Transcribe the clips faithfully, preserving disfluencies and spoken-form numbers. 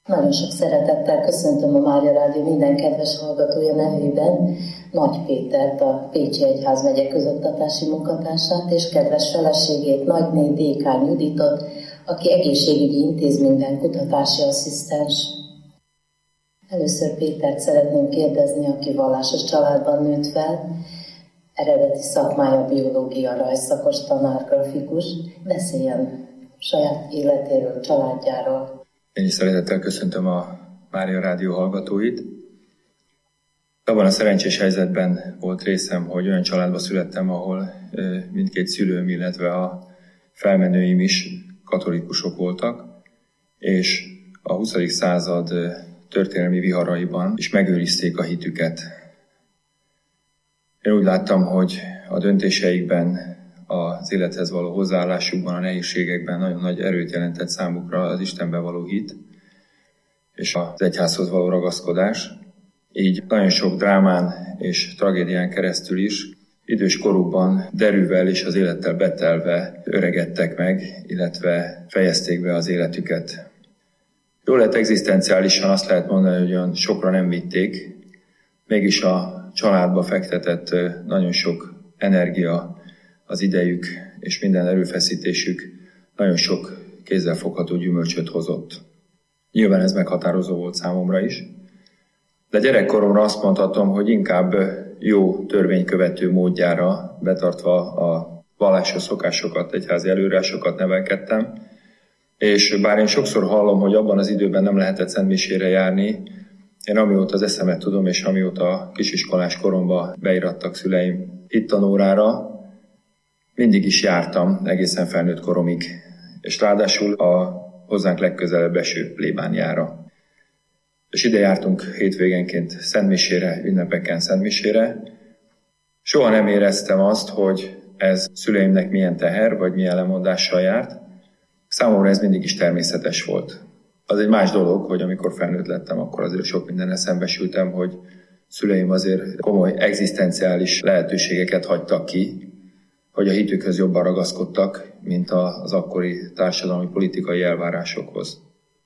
Nagyon sok szeretettel köszöntöm a Mária Rádió minden kedves hallgatója nevében Nagy Pétert, a Pécsi Egyházmegye közoktatási munkatársát, és kedves feleségét, nagyné Dékány Juditot, aki egészségügyi intézményben kutatási asszisztens. Először Pétert szeretném kérdezni, aki vallásos családban nőtt fel, eredeti szakmája biológia, rajzszakos tanár, grafikus. Beszéljen saját életéről, családjáról. Én is szeretettel köszöntöm a Mária Rádió hallgatóit. Abban a szerencsés helyzetben volt részem, hogy olyan családba születtem, ahol mindkét szülőm, illetve a felmenőim is katolikusok voltak, és a huszadik század történelmi viharaiban is megőrizték a hitüket. Én úgy láttam, hogy a döntéseikben, az élethez való hozzáállásukban, a nehézségekben nagyon nagy erőt jelentett számukra az Istenben való hit és az egyházhoz való ragaszkodás. Így nagyon sok drámán és tragédián keresztül is idős korukban derűvel és az élettel betelve öregedtek meg, illetve fejezték be az életüket. Jól lett egzisztenciálisan azt lehet mondani, hogy olyan sokra nem vitték, mégis a családba fektetett nagyon sok energia, az idejük és minden erőfeszítésük nagyon sok kézzelfogható gyümölcsöt hozott. Nyilván ez meghatározó volt számomra is, de gyerekkoromra azt mondhatom, hogy inkább jó törvénykövető módjára, betartva a vallásos szokásokat, egyházi előírásokat nevelkedtem, és bár én sokszor hallom, hogy abban az időben nem lehetett szentmisére járni, én amióta az eszemet tudom, és amióta kisiskolás koromban beirattak szüleim hittanórára, mindig is jártam egészen felnőtt koromig, és ráadásul a hozzánk legközelebb eső plébániára. És ide jártunk hétvégenként szentmisére, ünnepeken szentmisére. Soha nem éreztem azt, hogy ez szüleimnek milyen teher, vagy milyen lemondással járt. Számomra ez mindig is természetes volt. Az egy más dolog, hogy amikor felnőtt lettem, akkor azért sok mindennel szembesültem, hogy szüleim azért komoly egzisztenciális lehetőségeket hagytak ki, hogy a hitükhöz jobban ragaszkodtak, mint az akkori társadalmi politikai elvárásokhoz.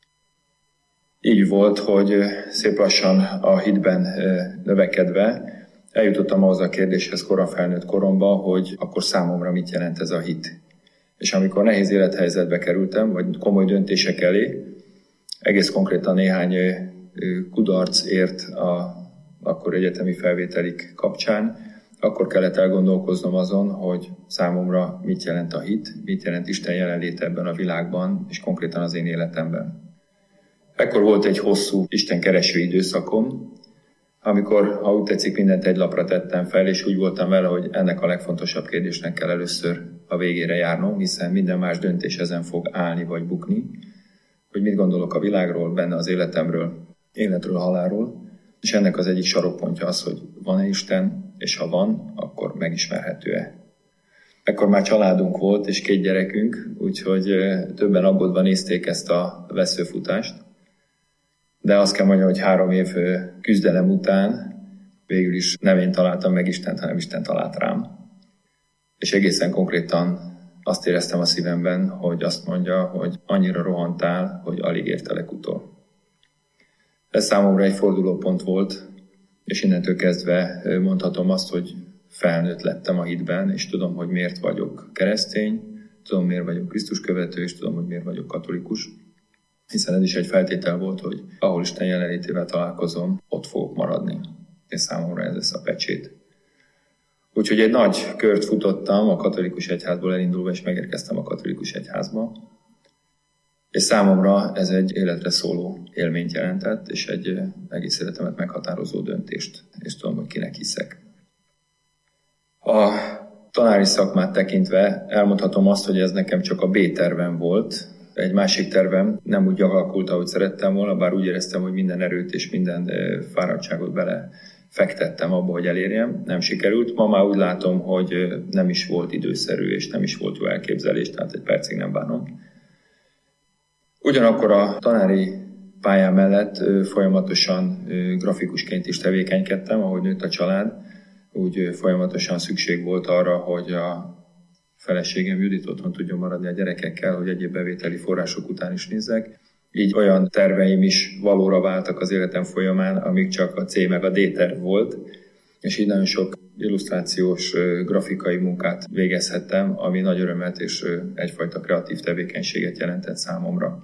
Így volt, hogy szép lassan a hitben növekedve eljutottam ahhoz a kérdéshez koran felnőtt koromban, hogy akkor számomra mit jelent ez a hit. És amikor nehéz élethelyzetbe kerültem, vagy komoly döntések elé, egész konkrétan néhány kudarc ért a akkor egyetemi felvételik kapcsán, akkor kellett elgondolkoznom azon, hogy számomra mit jelent a hit, mit jelent Isten jelenléte ebben a világban, és konkrétan az én életemben. Ekkor volt egy hosszú Isten kereső időszakom, amikor, ha úgy tetszik, mindent egy lapra tettem fel, és úgy voltam vele, hogy ennek a legfontosabb kérdésnek kell először a végére járnom, hiszen minden más döntés ezen fog állni vagy bukni, hogy mit gondolok a világról, benne az életemről, életről, halálról, és ennek az egyik sarokpontja az, hogy van-e Isten, és ha van, akkor megismerhető-e. Ekkor már családunk volt, és két gyerekünk, úgyhogy többen aggódva nézték ezt a veszőfutást. De azt kell mondjam, hogy három év küzdelem után végül is nem én találtam meg Istent, hanem Isten talált rám. És egészen konkrétan azt éreztem a szívemben, hogy azt mondja, hogy annyira rohantál, hogy alig értelek utol. Ez számomra egy fordulópont volt, és innentől kezdve mondhatom azt, hogy felnőtt lettem a hitben, és tudom, hogy miért vagyok keresztény, tudom, miért vagyok Krisztus követő, és tudom, hogy miért vagyok katolikus, hiszen ez is egy feltétel volt, hogy ahol Isten jelenlétével találkozom, ott fogok maradni. És számomra ez lesz a pecsét. Úgyhogy egy nagy kört futottam a katolikus egyházból elindulva, és megérkeztem a katolikus egyházba. És számomra ez egy életre szóló élményt jelentett, és egy egész életemet meghatározó döntést, és tudom, hogy kinek hiszek. A tanári szakmát tekintve elmondhatom azt, hogy ez nekem csak a B-tervem volt. Egy másik tervem nem úgy alakult, ahogy szerettem volna, bár úgy éreztem, hogy minden erőt és minden fáradtságot bele fektettem abba, hogy elérjem. Nem sikerült. Ma már úgy látom, hogy nem is volt időszerű, és nem is volt jó elképzelés, tehát egy percig nem bánom. Ugyanakkor a tanári pályám mellett folyamatosan grafikusként is tevékenykedtem, ahogy nőtt a család, úgy folyamatosan szükség volt arra, hogy a feleségem Judit otthon tudjon maradni a gyerekekkel, hogy egyéb bevételi források után is nézzek. Így olyan terveim is valóra váltak az életem folyamán, amíg csak a C meg a D terv volt, és így nagyon sok illusztrációs, grafikai munkát végezhettem, ami nagy örömet és egyfajta kreatív tevékenységet jelentett számomra.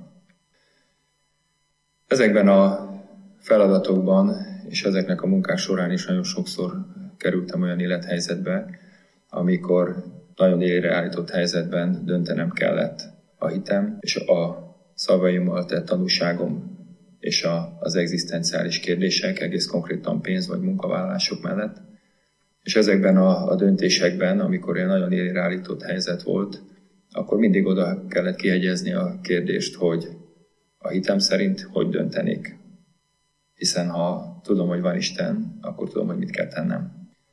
Ezekben a feladatokban és ezeknek a munkák során is nagyon sokszor kerültem olyan élethelyzetbe, amikor nagyon élére állított helyzetben döntenem kellett a hitem és a szavaimmal tett tanúságom és a, az egzisztenciális kérdések, egész konkrétan pénz vagy munkavállalások mellett. És ezekben a, a döntésekben, amikor olyan nagyon élére állított helyzet volt, akkor mindig oda kellett kihegyezni a kérdést, hogy a hitem szerint hogy döntenék. Hiszen ha tudom, hogy van Isten, akkor tudom, hogy mit kell tennem.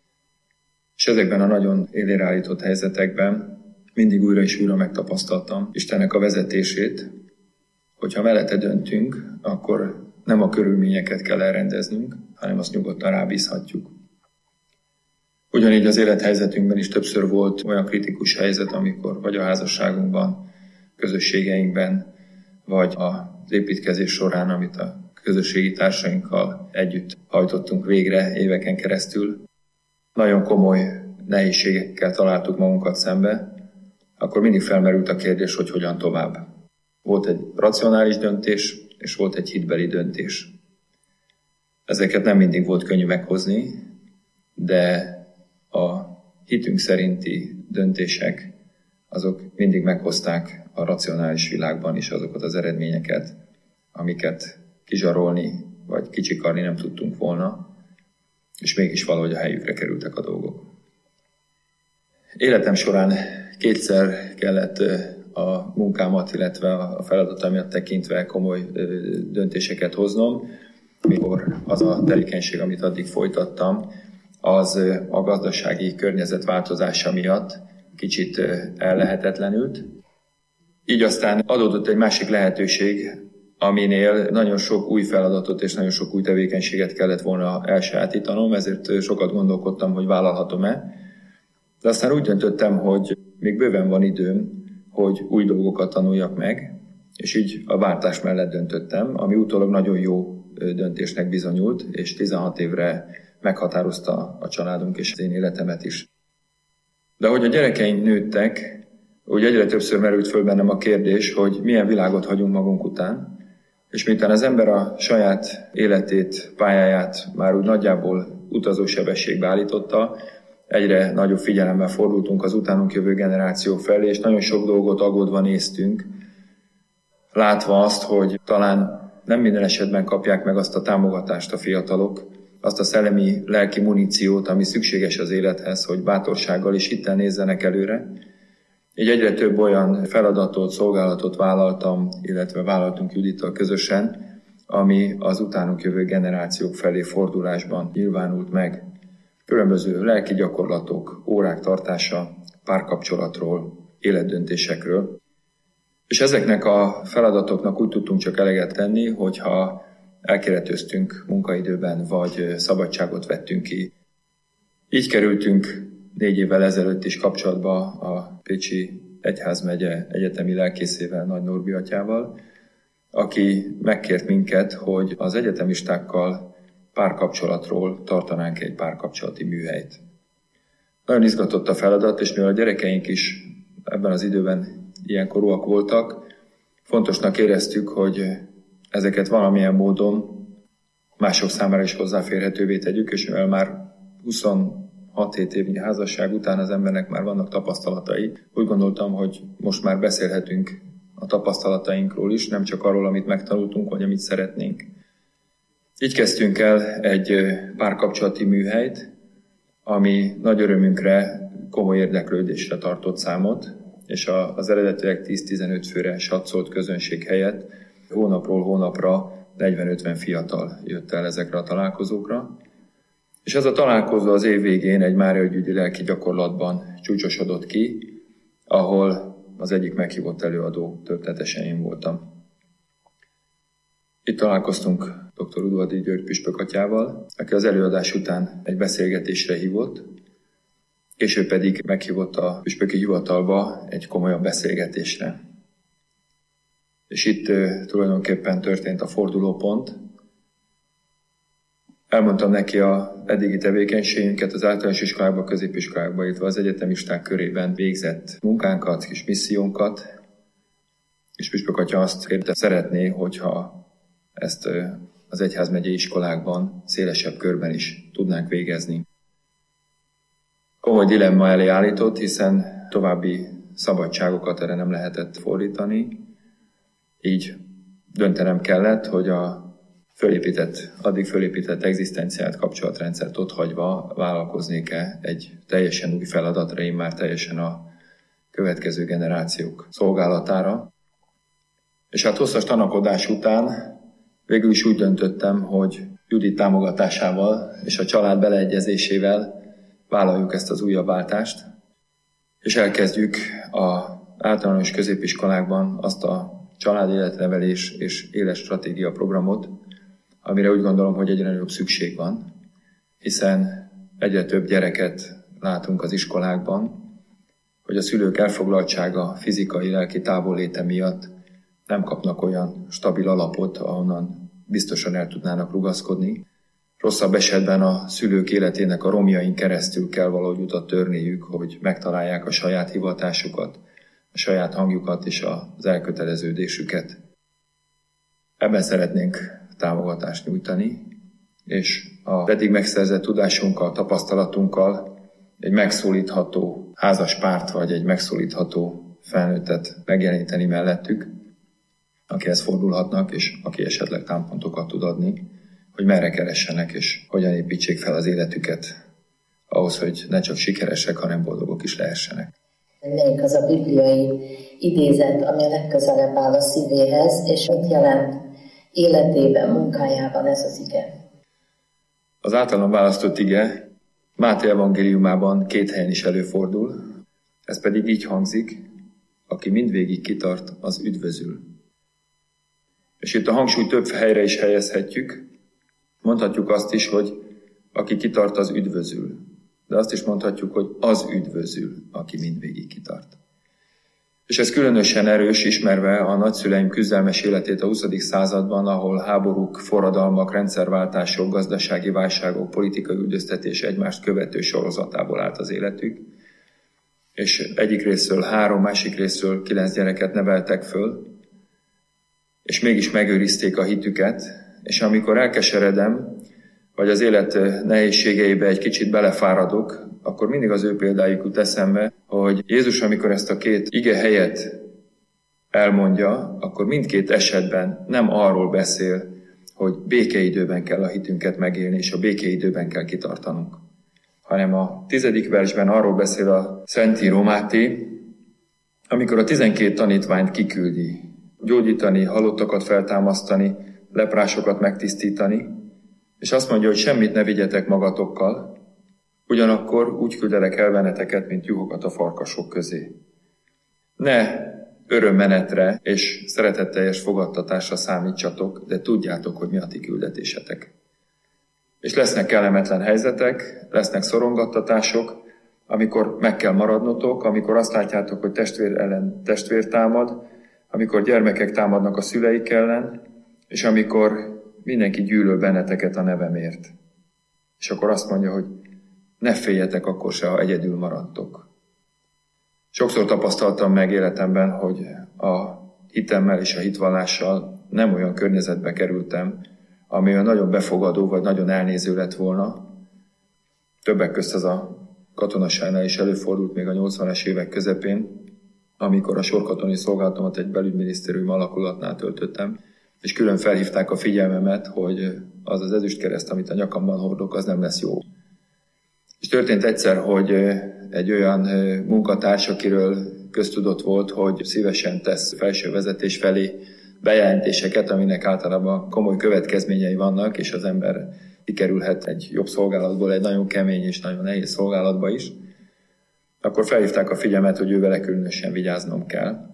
És ezekben a nagyon élére állított helyzetekben mindig újra és újra megtapasztaltam Istennek a vezetését, hogyha mellette döntünk, akkor nem a körülményeket kell elrendeznünk, hanem azt nyugodtan rábízhatjuk. Ugyanígy az élethelyzetünkben is többször volt olyan kritikus helyzet, amikor vagy a házasságunkban, közösségeinkben, vagy az építkezés során, amit a közösségi társainkkal együtt hajtottunk végre éveken keresztül, nagyon komoly nehézségekkel találtuk magunkat szembe, akkor mindig felmerült a kérdés, hogy hogyan tovább. Volt egy racionális döntés, és volt egy hitbeli döntés. Ezeket nem mindig volt könnyű meghozni, de a hitünk szerinti döntések, azok mindig meghozták a racionális világban is azokat az eredményeket, amiket kizsarolni vagy kicsikarni nem tudtunk volna, és mégis valahogy a helyükre kerültek a dolgok. Életem során kétszer kellett a munkámat, illetve a feladataimat tekintve komoly döntéseket hoznom, mikor az a tevékenység, amit addig folytattam, az a gazdasági környezet változása miatt kicsit ellehetetlenült. Így aztán adódott egy másik lehetőség, aminél nagyon sok új feladatot és nagyon sok új tevékenységet kellett volna elsajátítanom, ezért sokat gondolkodtam, hogy vállalhatom-e. De aztán úgy döntöttem, hogy még bőven van időm, hogy új dolgokat tanuljak meg, és így a váltás mellett döntöttem, ami utólag nagyon jó döntésnek bizonyult, és tizenhat évre meghatározta a családunk és az én életemet is. De ahogy a gyerekeink nőttek, úgy egyre többször merült föl bennem a kérdés, hogy milyen világot hagyunk magunk után, és miután az ember a saját életét, pályáját már úgy nagyjából utazósebességbe állította, egyre nagyobb figyelemmel fordultunk az utánunk jövő generáció felé, és nagyon sok dolgot aggódva néztünk, látva azt, hogy talán nem minden esetben kapják meg azt a támogatást a fiatalok, azt a szellemi, lelki muníciót, ami szükséges az élethez, hogy bátorsággal és hittel nézzenek előre. Így egyre több olyan feladatot, szolgálatot vállaltam, illetve vállaltunk Judittal közösen, ami az utánunk jövő generációk felé fordulásban nyilvánult meg. Különböző lelki gyakorlatok, órák tartása, párkapcsolatról, életdöntésekről. És ezeknek a feladatoknak úgy tudtunk csak eleget tenni, hogyha elkéretőztünk munkaidőben, vagy szabadságot vettünk ki. Így kerültünk négy évvel ezelőtt is kapcsolatba a Pécsi Egyházmegye egyetemi lelkészével, Nagy Norbi atyával, aki megkért minket, hogy az egyetemistákkal párkapcsolatról tartanánk egy párkapcsolati műhelyt. Nagyon izgatott a feladat, és mivel a gyerekeink is ebben az időben ilyen korúak voltak, fontosnak éreztük, hogy ezeket valamilyen módon mások számára is hozzáférhetővé tegyük, és mivel már huszonhat-hét évnyi házasság után az embernek már vannak tapasztalatai, úgy gondoltam, hogy most már beszélhetünk a tapasztalatainkról is, nem csak arról, amit megtanultunk, vagy amit szeretnénk. Így kezdtünk el egy párkapcsolati műhelyt, ami nagy örömünkre komoly érdeklődésre tartott számot, és az eredetileg tíz-tizenöt főre satszolt közönség helyett hónapról hónapra negyven-ötven fiatal jött el ezekre a találkozókra. És ez a találkozó az év végén egy Máriaügyi lelki gyakorlatban csúcsosodott ki, ahol az egyik meghívott előadó történetesen én voltam. Itt találkoztunk dr. Udvardi György püspök atyával, aki az előadás után egy beszélgetésre hívott, később pedig meghívott a püspöki hivatalba egy komolyabb beszélgetésre. és itt tulajdonképpen történt a fordulópont. Elmondtam neki a eddigi tevékenységünket, az általános iskolákban, középiskolákban, illetve az egyetemisták körében végzett munkánkat és missziónkat, és Püspök atya azt kérte, szeretné, hogyha ezt az egyházmegyei iskolákban szélesebb körben is tudnánk végezni. Komoly dilemma elé állított, hiszen további szabadságokat erre nem lehetett fordítani, így döntenem kellett, hogy a fölépített, addig fölépített egzisztenciát, kapcsolatrendszert otthagyva vállalkoznék-e egy teljesen új feladatra, én már teljesen a következő generációk szolgálatára. És hát hosszas tanakodás után végül is úgy döntöttem, hogy Judit támogatásával és a család beleegyezésével vállaljuk ezt az újabb váltást, és elkezdjük az általános középiskolákban azt a családéletnevelés és életstratégia programot, amire úgy gondolom, hogy egyre nagyobb szükség van, hiszen egyre több gyereket látunk az iskolákban, hogy a szülők elfoglaltsága, fizikai, lelki távolléte miatt nem kapnak olyan stabil alapot, ahonnan biztosan el tudnának rugaszkodni. Rosszabb esetben a szülők életének a romjain keresztül kell valahogy utat törniük, hogy megtalálják a saját hivatásukat, a saját hangjukat és az elköteleződésüket. Ebben szeretnénk támogatást nyújtani, és a eddig megszerzett tudásunkkal, tapasztalatunkkal egy megszólítható házaspárt vagy egy megszólítható felnőttet megjeleníteni mellettük, akihez fordulhatnak, és aki esetleg támpontokat tud adni, hogy merre keressenek, és hogyan építsék fel az életüket ahhoz, hogy ne csak sikeresek, hanem boldogok is lehessenek. Melyik az a bibliai idézet, ami a legközelebb áll a szívéhez, és mit jelent életében, munkájában ez az ige? Az általam választott ige Máté evangéliumában két helyen is előfordul, ez pedig így hangzik, aki mindvégig kitart, az üdvözül. És itt a hangsúly több helyre is helyezhetjük. Mondhatjuk azt is, hogy aki kitart, az üdvözül. De azt is mondhatjuk, hogy az üdvözül, aki mindvégig kitart. És ez különösen erős, ismerve a nagyszüleim küzdelmes életét a huszadik században, ahol háborúk, forradalmak, rendszerváltások, gazdasági válságok, politikai üldöztetés egymást követő sorozatából állt az életük. És egyik részről három, másik részről kilenc gyereket neveltek föl, és mégis megőrizték a hitüket, és amikor elkeseredem, vagy az élet nehézségeibe egy kicsit belefáradok, akkor mindig az ő példájuk jut eszembe, hogy Jézus, amikor ezt a két ige helyet elmondja, akkor mindkét esetben nem arról beszél, hogy békeidőben kell a hitünket megélni, és a békeidőben kell kitartanunk, hanem a tizedik versben arról beszél a Szentíró Máté, amikor a tizenkét tanítványt kiküldi, gyógyítani, halottakat feltámasztani, leprásokat megtisztítani, és azt mondja, hogy semmit ne vigyetek magatokkal, ugyanakkor úgy küldelek el benneteket, mint juhokat a farkasok közé. Ne örömmenetre és szeretetteljes fogadtatásra számítsatok, de tudjátok, hogy mi a ti küldetésetek. És lesznek kellemetlen helyzetek, lesznek szorongattatások, amikor meg kell maradnotok, amikor azt látjátok, hogy testvér ellen testvér támad, amikor gyermekek támadnak a szüleik ellen, és amikor mindenki gyűlöl benneteket a nevemért. És akkor azt mondja, hogy ne féljetek akkor se, ha egyedül maradtok. Sokszor tapasztaltam meg életemben, hogy a hitemmel és a hitvallással nem olyan környezetbe kerültem, ami olyan nagyon befogadó vagy nagyon elnéző lett volna. Többek közt az a katonaságnál is előfordult még a nyolcvanas évek közepén, amikor a sorkatonai szolgálatomat egy belügyminisztérium alakulatnál töltöttem, és külön felhívták a figyelmemet, hogy az az ezüstkereszt, amit a nyakamban hordok, az nem lesz jó. És történt egyszer, hogy egy olyan munkatárs, akiről köztudott volt, hogy szívesen tesz felső vezetés felé bejelentéseket, aminek általában komoly következményei vannak, és az ember kikerülhet egy jobb szolgálatból egy nagyon kemény és nagyon nehéz szolgálatba is, akkor felhívták a figyelmet, hogy ővele különösen vigyáznom kell.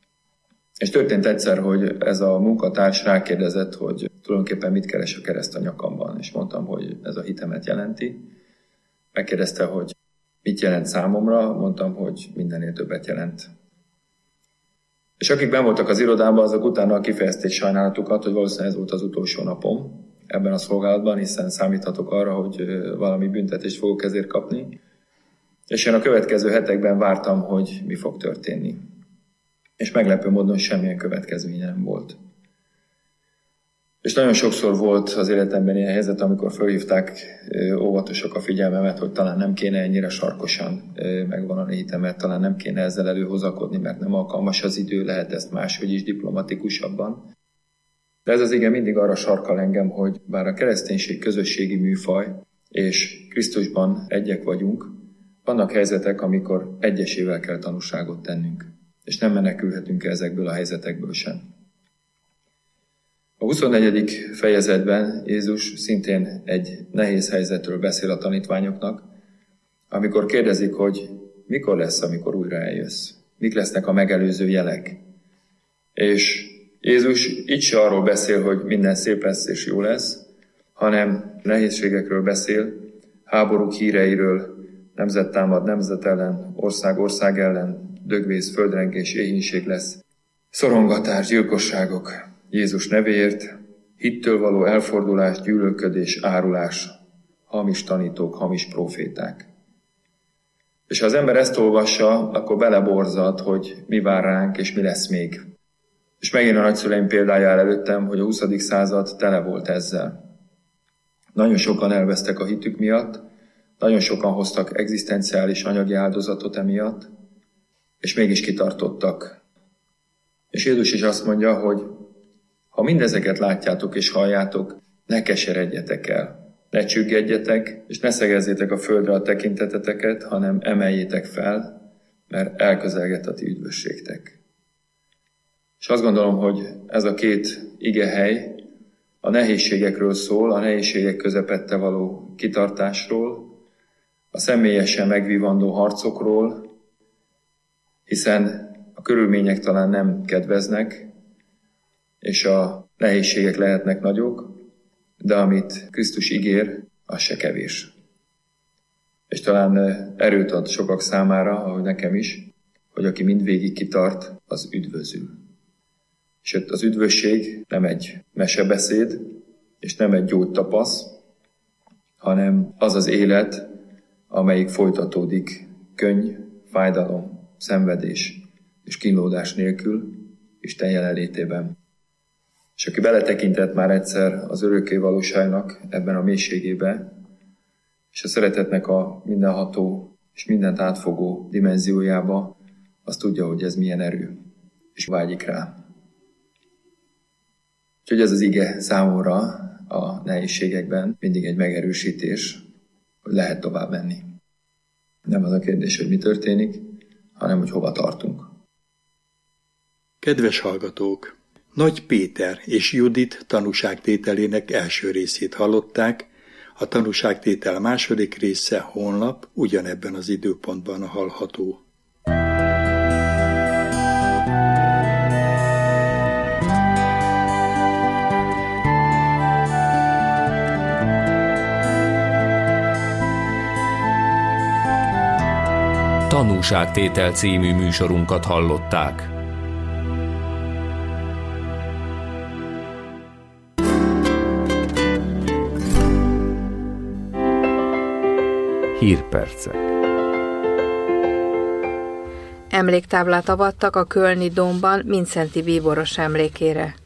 És történt egyszer, hogy ez a munkatárs rákérdezett, hogy tulajdonképpen mit keres a kereszt a nyakamban, és mondtam, hogy ez a hitemet jelenti. Megkérdezte, hogy mit jelent számomra, mondtam, hogy mindennél többet jelent. És akik benn voltak az irodában, azok utána kifejezték sajnálatukat, hogy valószínűleg ez volt az utolsó napom ebben a szolgálatban, hiszen számíthatok arra, hogy valami büntetést fogok ezért kapni. És én a következő hetekben vártam, hogy mi fog történni. És meglepő módon semmilyen következménye nem volt. És nagyon sokszor volt az életemben ilyen helyzet, amikor felhívták óvatosok a figyelmemet, hogy talán nem kéne ennyire sarkosan megvallani hitemet, talán nem kéne ezzel előhozakodni, mert nem alkalmas az idő, lehet ezt máshogy is diplomatikusabban. De ez az ige mindig arra sarkal engem, hogy bár a kereszténység közösségi műfaj, és Krisztusban egyek vagyunk, vannak helyzetek, amikor egyesével kell tanúságot tennünk, és nem menekülhetünk ezekből a helyzetekből sem. A huszonnegyedik fejezetben Jézus szintén egy nehéz helyzetről beszél a tanítványoknak, amikor kérdezik, hogy mikor lesz, amikor újra eljössz, mik lesznek a megelőző jelek. És Jézus így se arról beszél, hogy minden szép lesz és jó lesz, hanem nehézségekről beszél, háborúk híreiről, nemzet támad nemzet ellen, ország ország ellen, dögvész, földrengés, éhínség lesz, szorongatás, gyilkosságok Jézus nevéért, hittől való elfordulás, gyűlölködés, árulás, hamis tanítók, hamis proféták. És ha az ember ezt olvassa, akkor beleborzad, hogy mi vár ránk, és mi lesz még. És megint a nagyszüleim példája áll előttem, hogy a huszadik század tele volt ezzel. Nagyon sokan elvesztek a hitük miatt, nagyon sokan hoztak egzisztenciális anyagi áldozatot emiatt, és mégis kitartottak. És Jézus is azt mondja, hogy ha mindezeket látjátok és halljátok, ne keseredjetek el, ne csüggedjetek, és ne szegezzétek a földre a tekinteteteket, hanem emeljétek fel, mert elközelgett a ti üdvösségtek. És azt gondolom, hogy ez a két igehely a nehézségekről szól, a nehézségek közepette való kitartásról, a személyesen megvívandó harcokról, hiszen a körülmények talán nem kedveznek, és a nehézségek lehetnek nagyok, de amit Krisztus ígér, az se kevés. És talán erőt ad sokak számára, ahogy nekem is, hogy aki mindvégig kitart, az üdvözül. És az üdvösség nem egy mesebeszéd, és nem egy gyógytapasz, hanem az az élet, amelyik folytatódik könny, fájdalom, szenvedés és kínlódás nélkül, Isten jelenlétében. És aki beletekintett már egyszer az örökké valóságnak ebben a mélységébe, és a szeretetnek a mindenható és mindent átfogó dimenziójába, az tudja, hogy ez milyen erő, és vágyik rá. Úgyhogy ez az ige számomra a nehézségekben mindig egy megerősítés, hogy lehet tovább menni. Nem az a kérdés, hogy mi történik, hanem hogy hova tartunk. Kedves hallgatók! Nagy Péter és Judit tanúságtételének első részét hallották, a tanúságtétel második része holnap ugyanebben az időpontban hallható. Tanúságtétel című műsorunkat hallották. Hírpercek. Emléktáblát avattak a kölni Dómban Mindszenty bíboros emlékére.